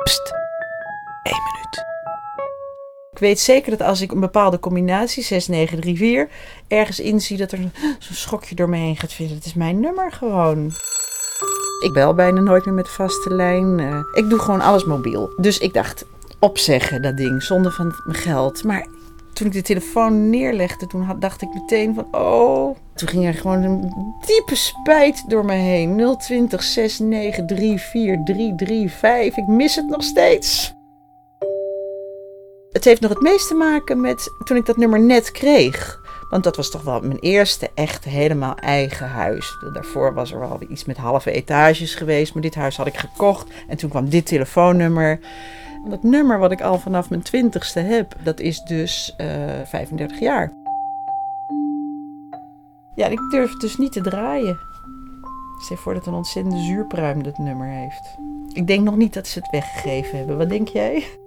Pst, 1 minuut. Ik weet zeker dat als ik een bepaalde combinatie, 6934, ergens inzie dat er zo'n schokje door me heen gaat vinden. Het is mijn nummer gewoon. Ik bel bijna nooit meer met vaste lijn. Ik doe gewoon alles mobiel. Dus ik dacht, opzeggen dat ding, zonder van mijn geld. Maar toen ik de telefoon neerlegde, dacht ik meteen van, oh. Toen ging er gewoon een diepe spijt door me heen. 020 6934 335. Ik mis het nog steeds. Het heeft nog het meest te maken met toen ik dat nummer net kreeg. Want dat was toch wel mijn eerste echt helemaal eigen huis. Daarvoor was er wel iets met halve etages geweest. Maar dit huis had ik gekocht. En toen kwam dit telefoonnummer. Dat nummer wat ik al vanaf mijn 20ste heb, dat is dus 35 jaar. Ja, ik durf het dus niet te draaien. Stel je voor dat een ontzettende zuurpruim dat nummer heeft. Ik denk nog niet dat ze het weggegeven hebben. Wat denk jij?